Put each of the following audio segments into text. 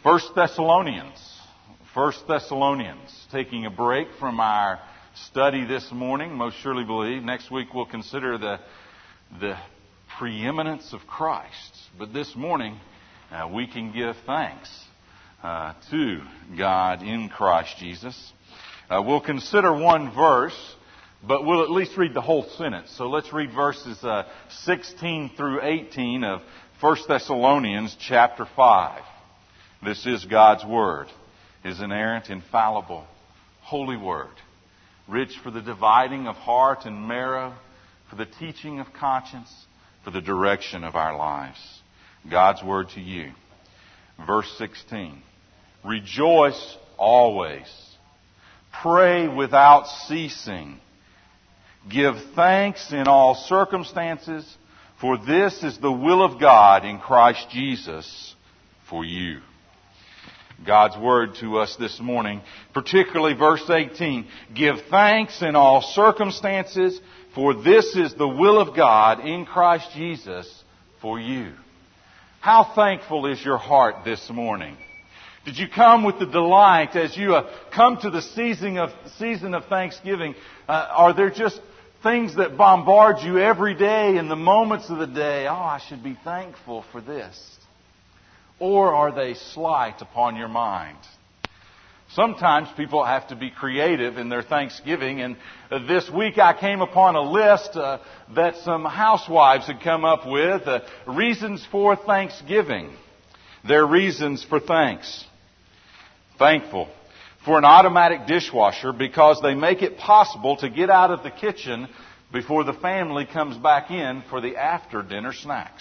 First Thessalonians. Taking a break from our study this morning, most surely believe. Next week we'll consider the preeminence of Christ. But this morning we can give thanks to God in Christ Jesus. We'll consider one verse, but we'll at least read the whole sentence. So let's read verses 16 through 18 of 1 Thessalonians chapter 5. This is God's Word, His inerrant, infallible, holy Word, rich for the dividing of heart and marrow, for the teaching of conscience, for the direction of our lives. God's Word to you. Verse 16. Rejoice always. Pray without ceasing. Give thanks in all circumstances, for this is the will of God in Christ Jesus for you. God's Word to us this morning, particularly verse 18. Give thanks in all circumstances, for this is the will of God in Christ Jesus for you. How thankful is your heart this morning? Did you come with the delight as you come to the season of Thanksgiving? Are there just things that bombard you every day in the moments of the day? Oh, I should be thankful for this. Or are they slight upon your mind? Sometimes people have to be creative in their Thanksgiving. And this week I came upon a list that some housewives had come up with. Reasons for Thanksgiving. Their reasons for thanks. Thankful for an automatic dishwasher because they make it possible to get out of the kitchen before the family comes back in for the after-dinner snacks.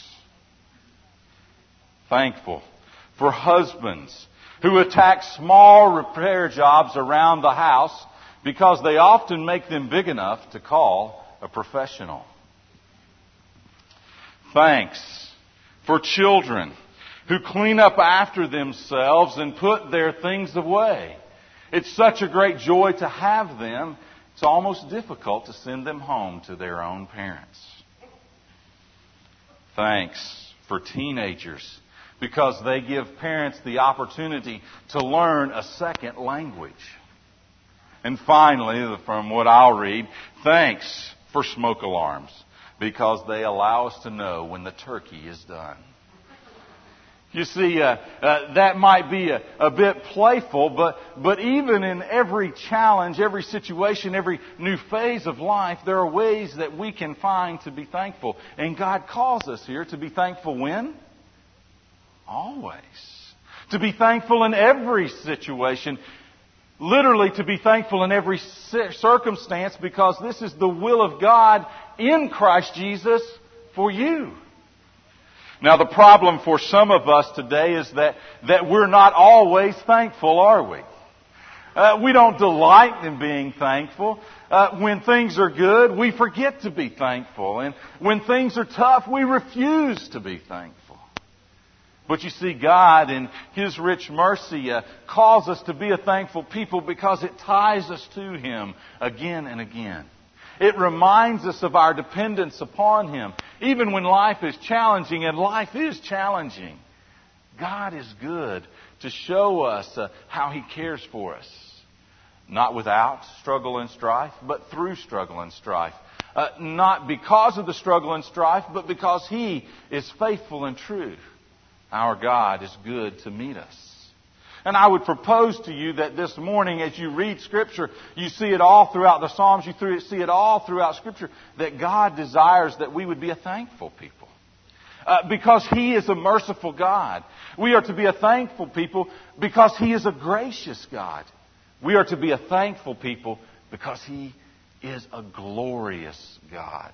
Thankful for husbands who attack small repair jobs around the house because they often make them big enough to call a professional. Thanks for children who clean up after themselves and put their things away. It's such a great joy to have them, it's almost difficult to send them home to their own parents. Thanks for teenagers because they give parents the opportunity to learn a second language. And finally, from what I'll read, thanks for smoke alarms because they allow us to know when the turkey is done. You see, that might be a bit playful, but even in every challenge, every situation, every new phase of life, there are ways that we can find to be thankful. And God calls us here to be thankful when? Always. To be thankful in every situation. Literally to be thankful in every circumstance because this is the will of God in Christ Jesus for you. Now the problem for some of us today is that we're not always thankful, are we? We don't delight in being thankful. When things are good, we forget to be thankful. And when things are tough, we refuse to be thankful. But you see, God in His rich mercy calls us to be a thankful people because it ties us to Him again and again. It reminds us of our dependence upon Him. Even when life is challenging, and life is challenging, God is good to show us how He cares for us. Not without struggle and strife, but through struggle and strife. Not because of the struggle and strife, but because He is faithful and true. Our God is good to meet us. And I would propose to you that this morning as you read Scripture, you see it all throughout the Psalms, you see it all throughout Scripture, that God desires that we would be a thankful people. Because He is a merciful God. We are to be a thankful people because He is a gracious God. We are to be a thankful people because He is a glorious God.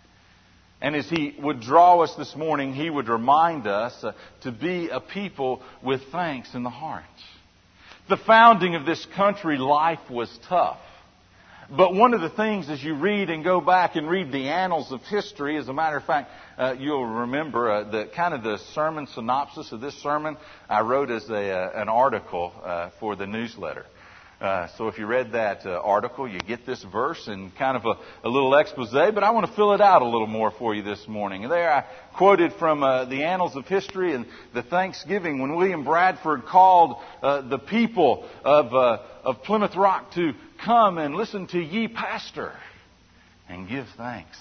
And as He would draw us this morning, He would remind us to be a people with thanks in the heart. The founding of this country, life was tough. But one of the things as you read and go back and read the annals of history, as a matter of fact, you'll remember the sermon synopsis of this sermon I wrote as an article for the newsletter. So if you read that article, you get this verse and kind of a little expose, but I want to fill it out a little more for you this morning. There I quoted from the Annals of History and the Thanksgiving when William Bradford called the people of Plymouth Rock to come and listen to ye pastor and give thanks.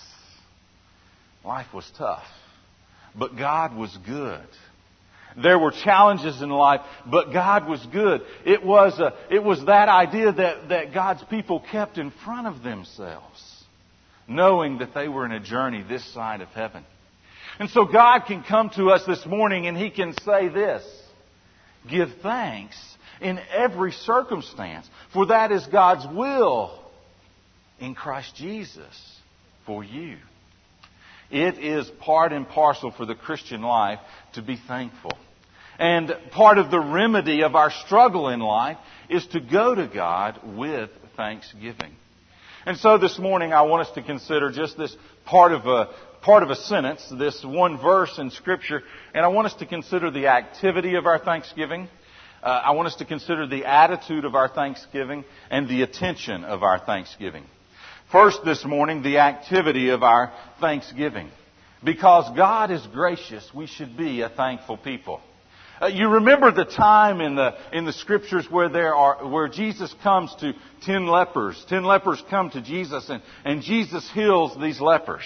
Life was tough, but God was good. There were challenges in life, but God was good. It was that idea that God's people kept in front of themselves, knowing that they were in a journey this side of heaven. And so God can come to us this morning and He can say this: give thanks in every circumstance, for that is God's will in Christ Jesus for you. It is part and parcel for the Christian life to be thankful. And part of the remedy of our struggle in life is to go to God with thanksgiving. And so this morning I want us to consider just this part of a sentence, this one verse in Scripture, and I want us to consider the activity of our thanksgiving. I want us to consider the attitude of our thanksgiving and the attention of our thanksgiving. First this morning, the activity of our thanksgiving. Because God is gracious, we should be a thankful people. You remember the time in the Scriptures where Jesus comes to 10 lepers. 10 lepers come to Jesus and Jesus heals these lepers.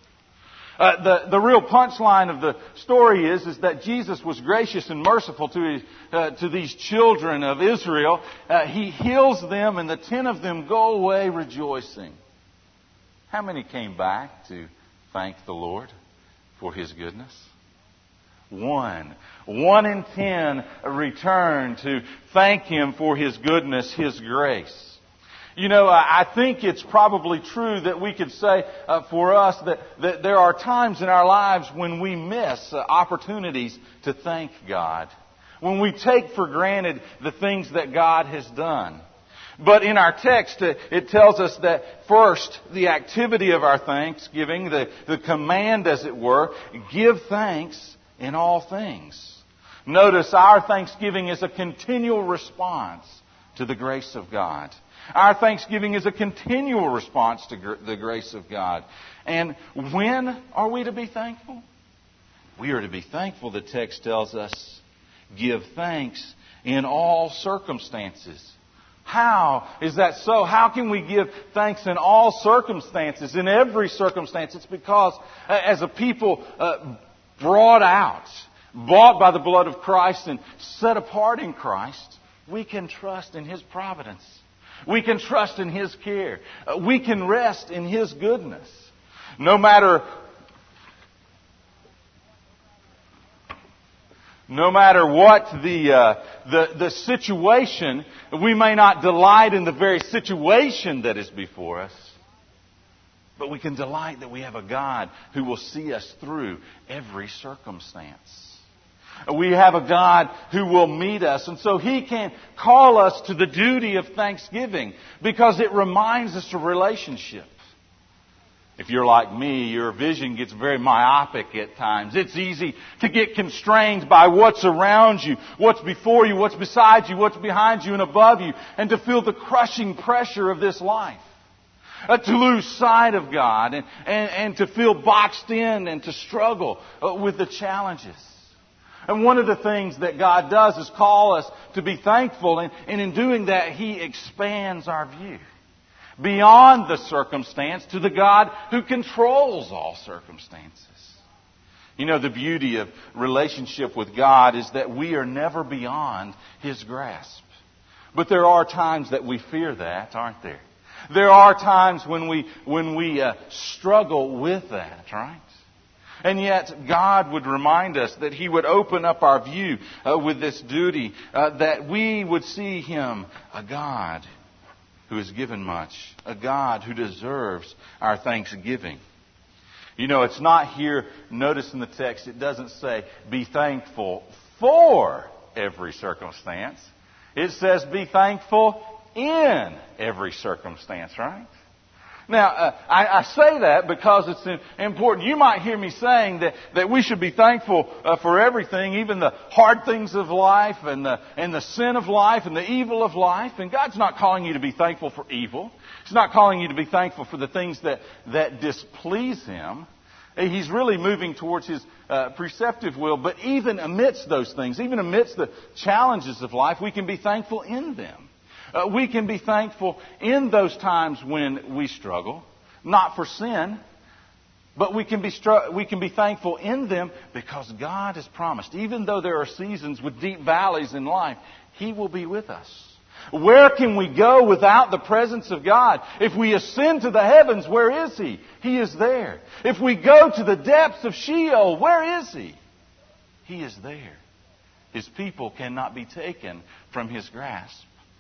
The real punchline of the story is that Jesus was gracious and merciful to these children of Israel. He heals them and the 10 of them go away rejoicing. How many came back to thank the Lord for His goodness? 1. 1 in 10 returned to thank Him for His goodness, His grace. You know, I think it's probably true that we could say for us that there are times in our lives when we miss opportunities to thank God. When we take for granted the things that God has done. But in our text, it tells us that first, the activity of our thanksgiving, the command as it were, give thanks in all things. Notice our thanksgiving is a continual response to the grace of God. Our thanksgiving is a continual response to the grace of God. And when are we to be thankful? We are to be thankful, the text tells us, give thanks in all circumstances. How is that so? How can we give thanks in all circumstances, in every circumstance? It's because as a people brought out, bought by the blood of Christ and set apart in Christ, we can trust in His providence. We can trust in His care. We can rest in His goodness. No matter what the situation, we may not delight in the very situation that is before us, but we can delight that we have a God who will see us through every circumstance. We have a God who will meet us, and so He can call us to the duty of thanksgiving because it reminds us of relationship. If you're like me, your vision gets very myopic at times. It's easy to get constrained by what's around you, what's before you, what's beside you, what's behind you and above you, and to feel the crushing pressure of this life. To lose sight of God and to feel boxed in and to struggle with the challenges. And one of the things that God does is call us to be thankful, and in doing that, He expands our view beyond the circumstance to the God who controls all circumstances. You know, the beauty of relationship with God is that we are never beyond His grasp. But there are times that we fear that, aren't there? There are times when we struggle with that, right? And yet God would remind us that He would open up our view with this duty, that we would see Him, a God who has given much, a God who deserves our thanksgiving. You know, it's not here, notice in the text, it doesn't say, be thankful for every circumstance. It says, be thankful in every circumstance, right? Now, I say that because it's important. You might hear me saying that we should be thankful for everything, even the hard things of life and the sin of life and the evil of life. And God's not calling you to be thankful for evil. He's not calling you to be thankful for the things that displease Him. He's really moving towards His preceptive will. But even amidst those things, even amidst the challenges of life, we can be thankful in them. We can be thankful in those times when we struggle, not for sin, but we can be thankful in them because God has promised. Even though there are seasons with deep valleys in life, He will be with us. Where can we go without the presence of God? If we ascend to the heavens, where is He? He is there. If we go to the depths of Sheol, where is He? He is there. His people cannot be taken from His grasp.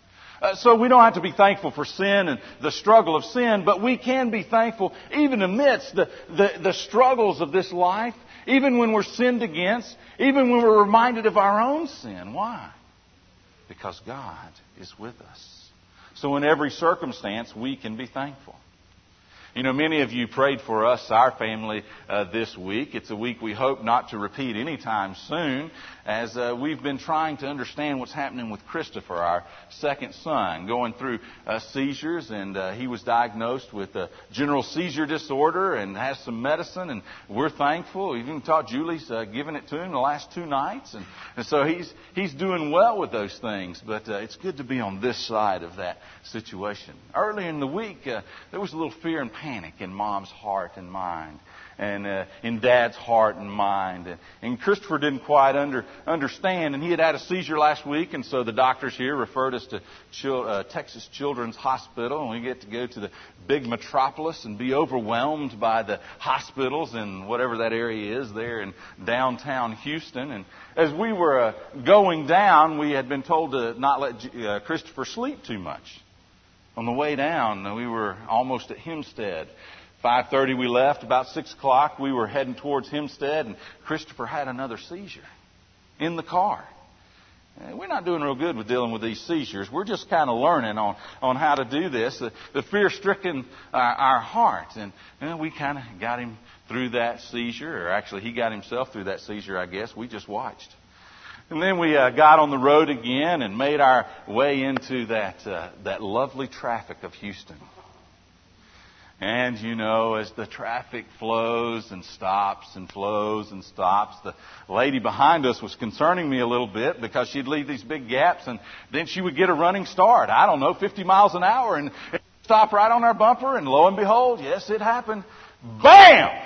So we don't have to be thankful for sin and the struggle of sin, but we can be thankful even amidst the struggles of this life, even when we're sinned against, even when we're reminded of our own sin. Why? Because God is with us. So in every circumstance, we can be thankful. You know, many of you prayed for us, our family, this week. It's a week we hope not to repeat anytime soon, as we've been trying to understand what's happening with Christopher, our second son, going through seizures, and he was diagnosed with a general seizure disorder and has some medicine, and we're thankful. We've even taught Julie's given it to him the last 2 nights, and so he's doing well with those things, but it's good to be on this side of that situation. Earlier in the week, there was a little fear and panic in Mom's heart and mind, and in Dad's heart and mind. And Christopher didn't quite understand, and he had a seizure last week, and so the doctors here referred us to Texas Children's Hospital, and we get to go to the big metropolis and be overwhelmed by the hospitals in whatever that area is there in downtown Houston. And as we were going down, we had been told to not let Christopher sleep too much. On the way down, we were almost at Hempstead. 5:30 we left. About 6 o'clock we were heading towards Hempstead, and Christopher had another seizure in the car. And we're not doing real good with dealing with these seizures. We're just kind of learning on how to do this. The fear stricken our hearts, and we kind of got him through that seizure, or actually he got himself through that seizure, I guess. We just watched. And then we got on the road again and made our way into that lovely traffic of Houston. And, you know, as the traffic flows and stops and flows and stops, the lady behind us was concerning me a little bit because she'd leave these big gaps and then she would get a running start, 50 miles an hour, and stop right on our bumper, and lo and behold, yes, it happened. Bam!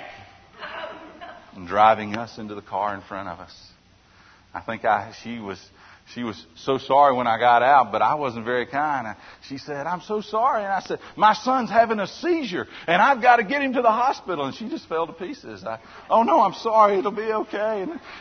And driving us into the car in front of us. I think she was so sorry when I got out, but I wasn't very kind. She said, "I'm so sorry." And I said, "My son's having a seizure, and I've got to get him to the hospital." And she just fell to pieces. "Oh no, I'm sorry. It'll be okay."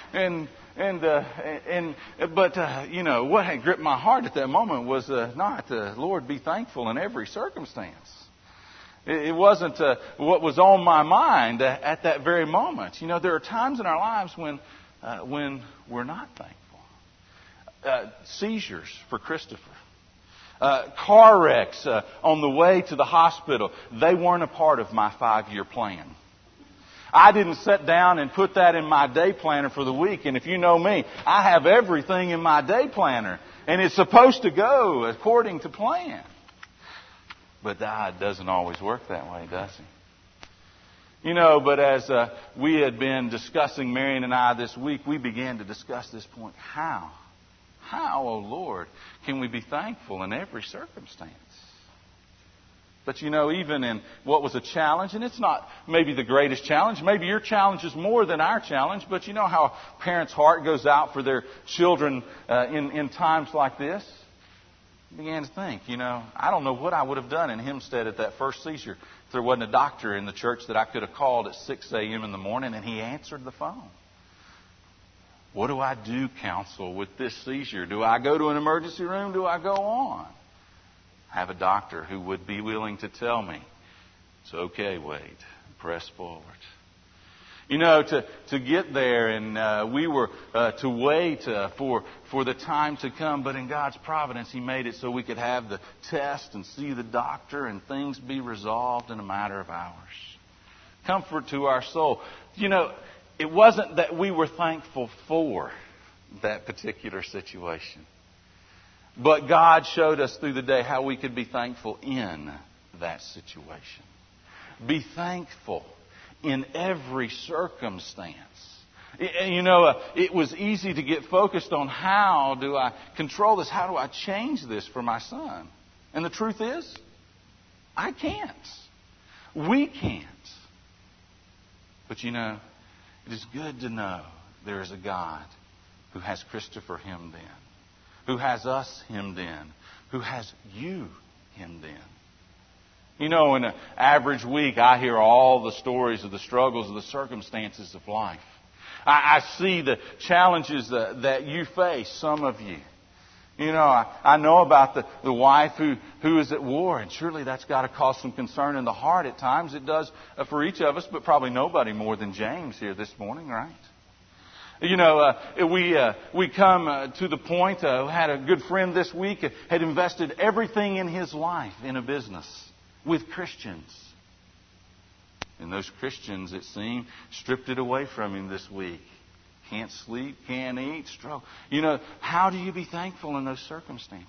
But you know, what had gripped my heart at that moment was not, Lord, be thankful in every circumstance. It wasn't what was on my mind at that very moment. You know, there are times in our lives when we're not thankful. Seizures for Christopher. Car wrecks on the way to the hospital. They weren't a part of my 5-year plan. I didn't sit down and put that in my day planner for the week. And if you know me, I have everything in my day planner. And it's supposed to go according to plan. But God doesn't always work that way, does He? You know, but as we had been discussing, Marion and I, this week, we began to discuss this point. How, oh Lord, can we be thankful in every circumstance? But you know, even in what was a challenge, and it's not maybe the greatest challenge, maybe your challenge is more than our challenge, but you know how a parent's heart goes out for their children in times like this? I began to think, you know, I don't know what I would have done in Hempstead at that first seizure if there wasn't a doctor in the church that I could have called at 6 a.m. in the morning and he answered the phone. What do I do, counsel, with this seizure? Do I go to an emergency room? Do I go on? Have a doctor who would be willing to tell me, it's okay, Wade, press forward. You know, to get there, and we were to wait for the time to come. But in God's providence, He made it so we could have the test and see the doctor and things be resolved in a matter of hours. Comfort to our soul. You know, it wasn't that we were thankful for that particular situation. But God showed us through the day how we could be thankful in that situation. Be thankful in every circumstance. You know, it was easy to get focused on how do I control this? How do I change this for my son? And the truth is, I can't. We can't. But you know, it is good to know there is a God who has Christopher hemmed in, who has us hemmed in, who has you hemmed in. You know, in an average week, I hear all the stories of the struggles of the circumstances of life. I see the challenges that you face, some of you. You know, I know about the wife who is at war, and surely that's got to cause some concern in the heart at times. It does for each of us, but probably nobody more than James here this morning, right? You know, we come to the point, had a good friend this week, had invested everything in his life in a business with Christians. And those Christians, it seemed, stripped it away from him this week. Can't sleep, can't eat, struggle. You know, how do you be thankful in those circumstances?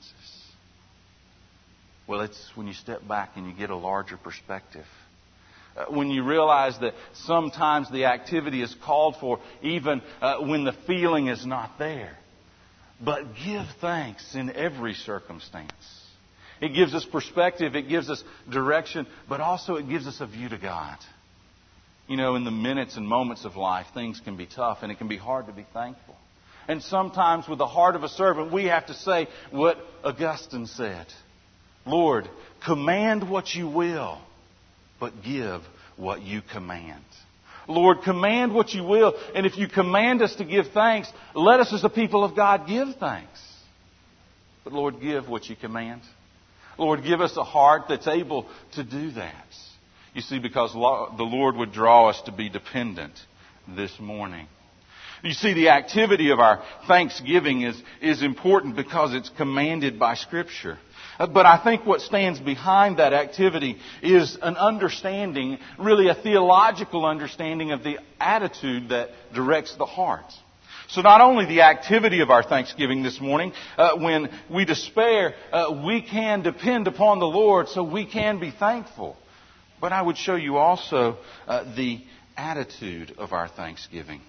Well, it's when you step back and you get a larger perspective. When you realize that sometimes the activity is called for even when the feeling is not there. But give thanks in every circumstance. It gives us perspective, it gives us direction, but also it gives us a view to God. You know, in the minutes and moments of life, things can be tough and it can be hard to be thankful. And sometimes with the heart of a servant, we have to say what Augustine said. Lord, command what you will, but give what you command. Lord, command what you will, and if you command us to give thanks, let us as the people of God give thanks. But Lord, give what you command. Lord, give us a heart that's able to do that. You see, because the Lord would draw us to be dependent this morning. You see, the activity of our thanksgiving is important because it's commanded by Scripture. But I think what stands behind that activity is an understanding, really a theological understanding of the attitude that directs the heart. So not only the activity of our thanksgiving this morning, when we despair, we can depend upon the Lord so we can be thankful. But I would show you also the attitude of our thanksgiving.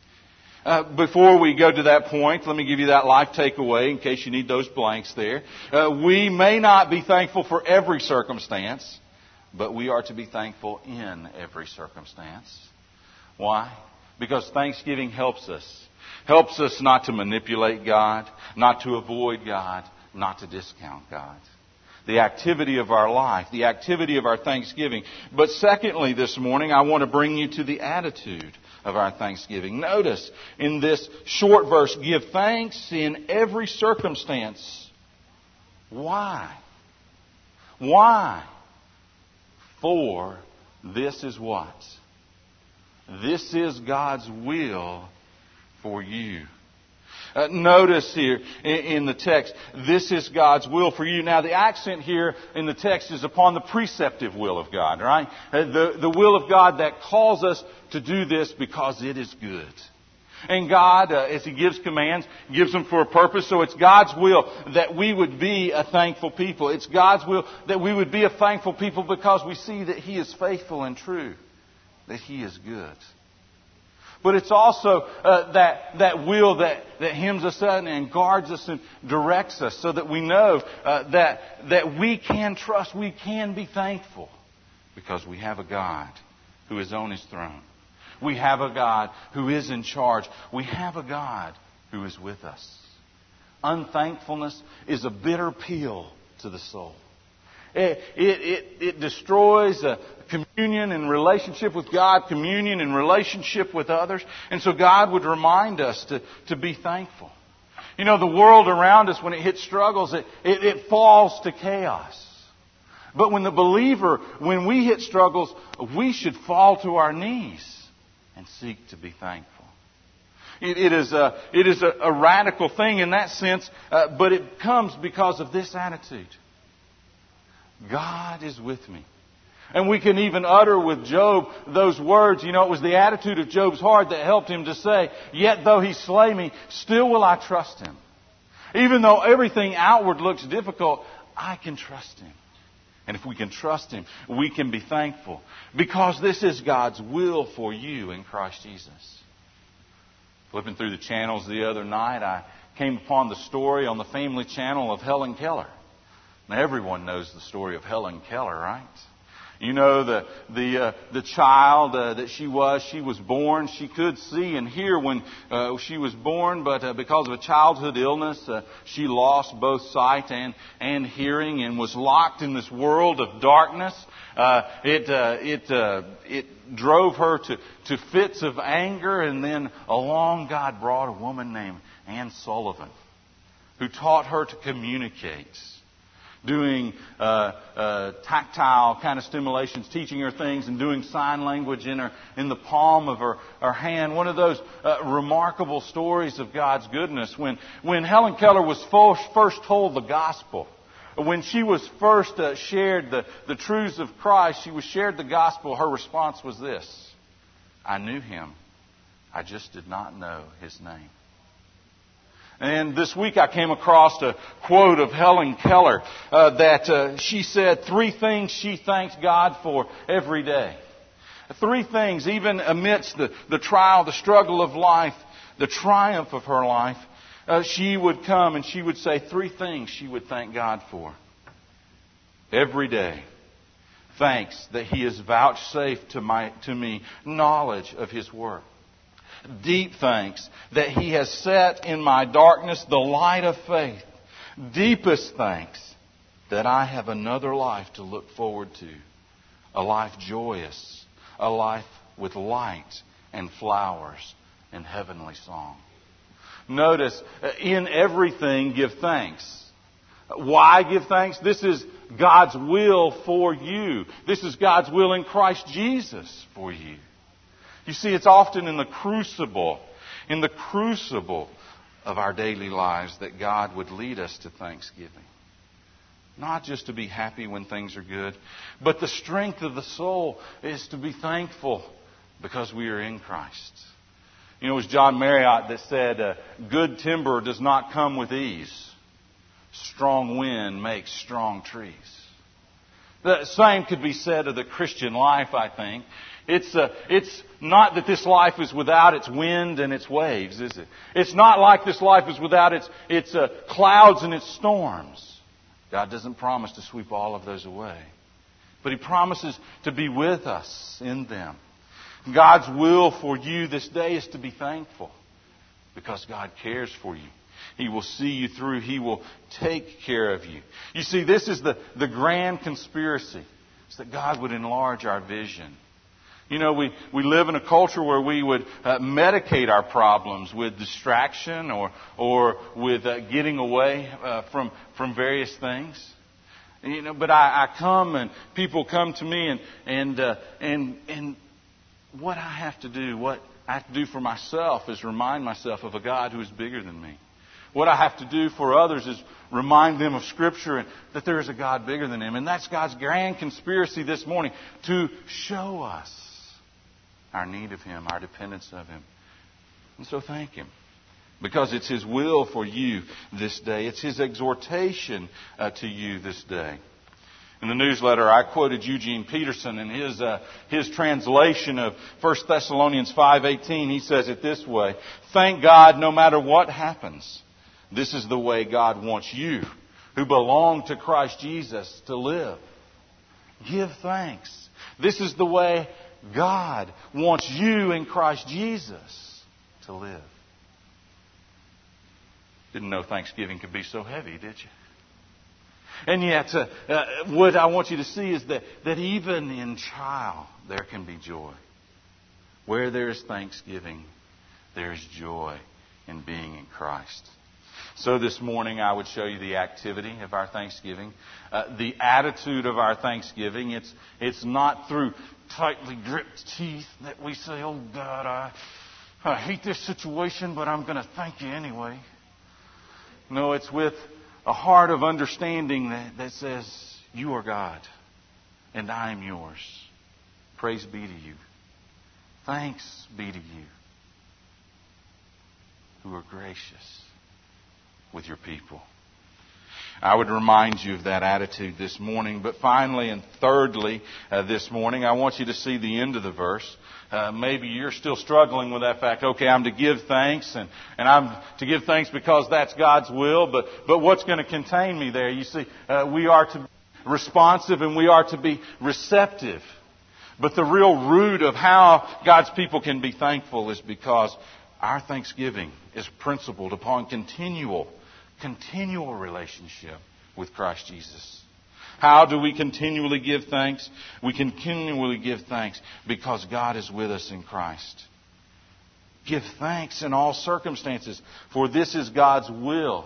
Before we go to that point, let me give you that life takeaway in case you need those blanks there. We may not be thankful for every circumstance, but we are to be thankful in every circumstance. Why? Because thanksgiving helps us. Helps us not to manipulate God, not to avoid God, not to discount God. The activity of our life, the activity of our thanksgiving. But secondly, this morning, I want to bring you to the attitude of our thanksgiving. Notice in this short verse, give thanks in every circumstance. Why? Why? For this is what? This is God's will for you. Notice here in the text, this is God's will for you. Now the accent here in the text is upon the preceptive will of God, right? The will of God that calls us to do this because it is good. And God, as He gives commands, gives them for a purpose. So it's God's will that we would be a thankful people. It's God's will that we would be a thankful people because we see that He is faithful and true, that He is good. But it's also that will that hems us in and guards us and directs us so that we know that we can trust, we can be thankful because we have a God who is on His throne. We have a God who is in charge. We have a God who is with us. Unthankfulness is a bitter pill to the soul. It destroys communion and relationship with God, communion and relationship with others. And so God would remind us to be thankful. You know, the world around us, when it hits struggles, it falls to chaos. But when the believer, when we hit struggles, we should fall to our knees and seek to be thankful. It is a radical thing in that sense, but it comes because of this attitude. God is with me. And we can even utter with Job those words. You know, it was the attitude of Job's heart that helped him to say, "Yet though he slay me, still will I trust him. Even though everything outward looks difficult, I can trust him." And if we can trust him, we can be thankful. Because this is God's will for you in Christ Jesus. Flipping through the channels the other night, I came upon the story on the Family Channel of Helen Keller. Now, everyone knows the story of Helen Keller, right? You know, the child that she was born. She could see and hear when she was born, but because of a childhood illness, she lost both sight and hearing and was locked in this world of darkness. It drove her to fits of anger, and then along God brought a woman named Anne Sullivan, who taught her to communicate, doing tactile kind of stimulations, teaching her things, and doing sign language in the palm of her hand. One of those remarkable stories of God's goodness. When Helen Keller was first told the gospel, when she was first shared the truths of Christ, she was shared the gospel, her response was this: "I knew Him, I just did not know His name." And this week I came across a quote of Helen Keller that she said 3 things she thanks God for every day. 3 things, even amidst the trial, the struggle of life, the triumph of her life, she would come and she would say 3 things she would thank God for. Every day, thanks that He has vouchsafed to me knowledge of His work. Deep thanks that He has set in my darkness the light of faith. Deepest thanks that I have another life to look forward to. A life joyous. A life with light and flowers and heavenly song. Notice, in everything give thanks. Why give thanks? This is God's will for you. This is God's will in Christ Jesus for you. You see, it's often in the crucible of our daily lives that God would lead us to thanksgiving. Not just to be happy when things are good, but the strength of the soul is to be thankful because we are in Christ. You know, it was John Marriott that said, "Good timber does not come with ease. Strong wind makes strong trees." The same could be said of the Christian life, I think. It's not that this life is without its wind and its waves, is it? It's not like this life is without its clouds and its storms. God doesn't promise to sweep all of those away. But He promises to be with us in them. God's will for you this day is to be thankful because God cares for you. He will see you through. He will take care of you. You see, this is the grand conspiracy. It's that God would enlarge our vision. You know, we live in a culture where we would medicate our problems with distraction or with getting away from various things. You know, but I come and people come to me and what I have to do, what I have to do for myself is remind myself of a God who is bigger than me. What I have to do for others is remind them of Scripture and that there is a God bigger than them. And that's God's grand conspiracy this morning, to show us our need of Him, our dependence of Him. And so thank Him. Because it's His will for you this day. It's His exhortation to you this day. In the newsletter, I quoted Eugene Peterson in his translation of 1 Thessalonians 5:18. He says it this way: "Thank God no matter what happens. This is the way God wants you, who belong to Christ Jesus, to live. Give thanks. This is the way God wants you in Christ Jesus to live." Didn't know Thanksgiving could be so heavy, did you? And yet, what I want you to see is that even in trial, there can be joy. Where there is thanksgiving, there is joy in being in Christ. So this morning, I would show you the activity of our thanksgiving, the attitude of our thanksgiving. It's not through tightly gripped teeth that we say, oh God, I hate this situation, but I'm going to thank you anyway. No, it's with a heart of understanding that says, you are God and I am yours. Praise be to you. Thanks be to you who are gracious with your people. I would remind you of that attitude this morning. But finally and thirdly this morning, I want you to see the end of the verse. Maybe you're still struggling with that fact. Okay, I'm to give thanks, and I'm to give thanks because that's God's will. But what's going to contain me there? You see, we are to be responsive and we are to be receptive. But the real root of how God's people can be thankful is because our thanksgiving is principled upon continual relationship with Christ Jesus. How do we continually give thanks? We continually give thanks because God is with us in Christ. Give thanks in all circumstances, for this is God's will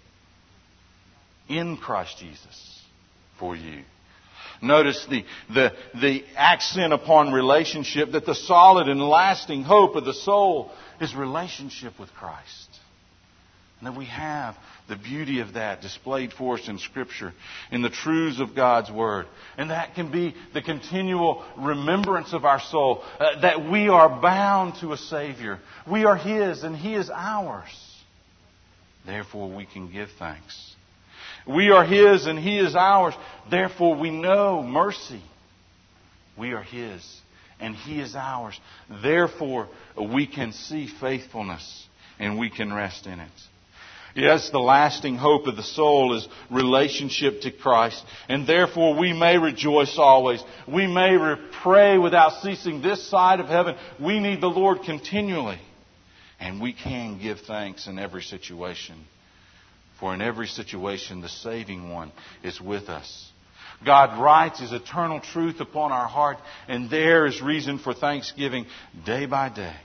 in Christ Jesus for you. Notice the accent upon relationship, that the solid and lasting hope of the soul is relationship with Christ. And that we have the beauty of that displayed for us in Scripture, in the truths of God's Word. And that can be the continual remembrance of our soul, that we are bound to a Savior. We are His and He is ours. Therefore we can give thanks. We are His and He is ours. Therefore we know mercy. We are His and He is ours. Therefore we can see faithfulness and we can rest in it. Yes, the lasting hope of the soul is relationship to Christ. And therefore we may rejoice always. We may pray without ceasing this side of heaven. We need the Lord continually. And we can give thanks in every situation. For in every situation the saving one is with us. God writes His eternal truth upon our heart. And there is reason for thanksgiving day by day.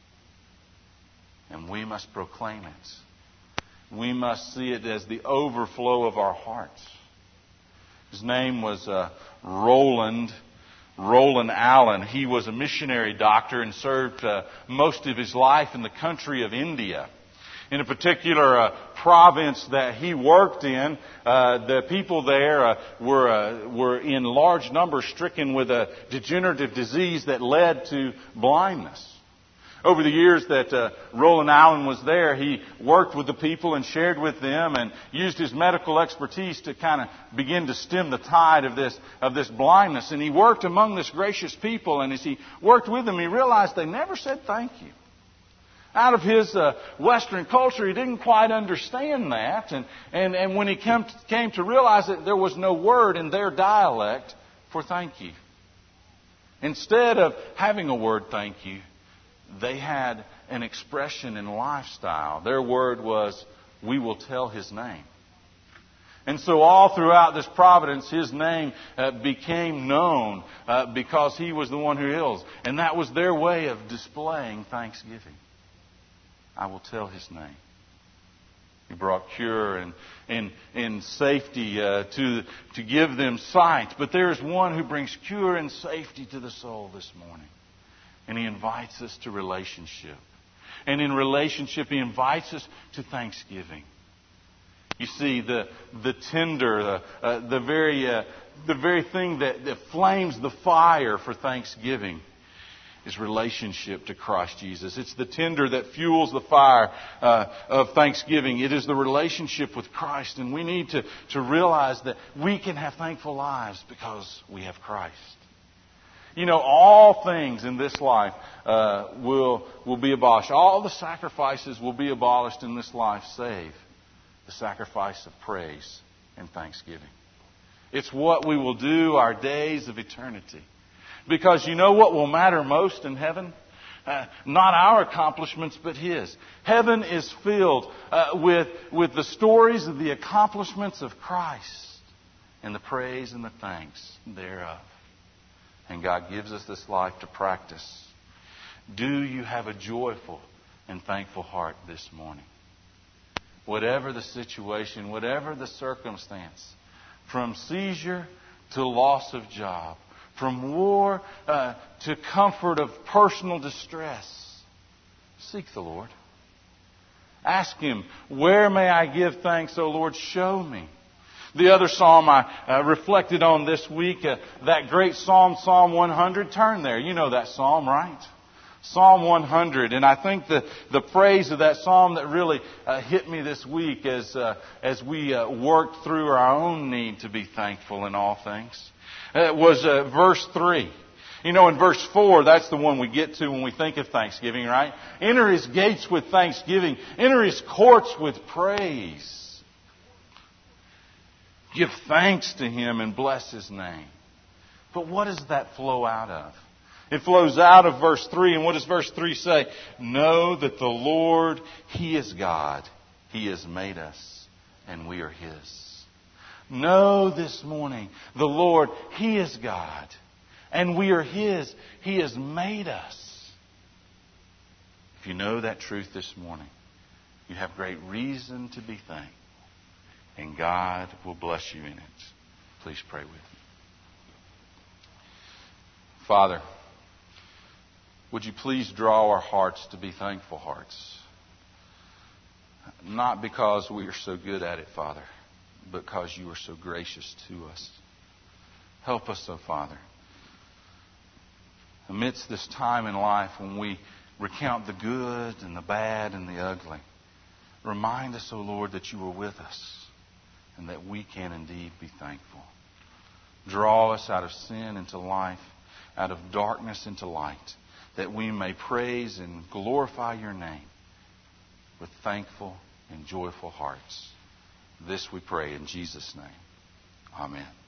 And we must proclaim it. We must see it as the overflow of our hearts. His name was Roland Allen. He was a missionary doctor and served most of his life in the country of India. In a particular province that he worked in, the people there were in large numbers stricken with a degenerative disease that led to blindness. Over the years that Roland Allen was there, he worked with the people and shared with them and used his medical expertise to kind of begin to stem the tide of this blindness. And he worked among this gracious people, and as he worked with them, he realized they never said thank you. Out of his Western culture, he didn't quite understand that. And when he came to realize that there was no word in their dialect for thank you. Instead of having a word thank you, they had an expression in lifestyle. Their word was, we will tell His name. And so all throughout this providence, His name became known because He was the one who heals. And that was their way of displaying thanksgiving. I will tell His name. He brought cure and safety to give them sight. But there is one who brings cure and safety to the soul this morning. And He invites us to relationship. And in relationship, He invites us to thanksgiving. You see, the tinder, the very thing that flames the fire for thanksgiving is relationship to Christ Jesus. It's the tinder that fuels the fire of thanksgiving. It is the relationship with Christ. And we need to realize that we can have thankful lives because we have Christ. You know, all things in this life will be abolished. All the sacrifices will be abolished in this life, save the sacrifice of praise and thanksgiving. It's what we will do our days of eternity. Because you know what will matter most in heaven? Not our accomplishments, but His. Heaven is filled with the stories of the accomplishments of Christ and the praise and the thanks thereof. And God gives us this life to practice. Do you have a joyful and thankful heart this morning? Whatever the situation, whatever the circumstance, from seizure to loss of job, from war to comfort of personal distress. Seek the Lord. Ask Him, where may I give thanks, O Lord? Show me. The other psalm I reflected on this week, that great psalm, Psalm 100. Turn there. You know that psalm, right? Psalm 100. And I think the phrase of that psalm that really hit me this week as we worked through our own need to be thankful in all things was verse 3. You know, in verse 4, that's the one we get to when we think of thanksgiving, right? Enter His gates with thanksgiving. Enter His courts with praise. Give thanks to Him and bless His name. But what does that flow out of? It flows out of verse 3. And what does verse 3 say? Know that the Lord, He is God. He has made us, and we are His. Know this morning, the Lord, He is God, and we are His. He has made us. If you know that truth this morning, you have great reason to be thankful. And God will bless you in it. Please pray with me. Father, would you please draw our hearts to be thankful hearts? Not because we are so good at it, Father, but because you are so gracious to us. Help us, oh Father. Amidst this time in life when we recount the good and the bad and the ugly, remind us, O Lord, that you are with us and that we can indeed be thankful. Draw us out of sin into life, out of darkness into light, that we may praise and glorify your name with thankful and joyful hearts. This we pray in Jesus' name. Amen.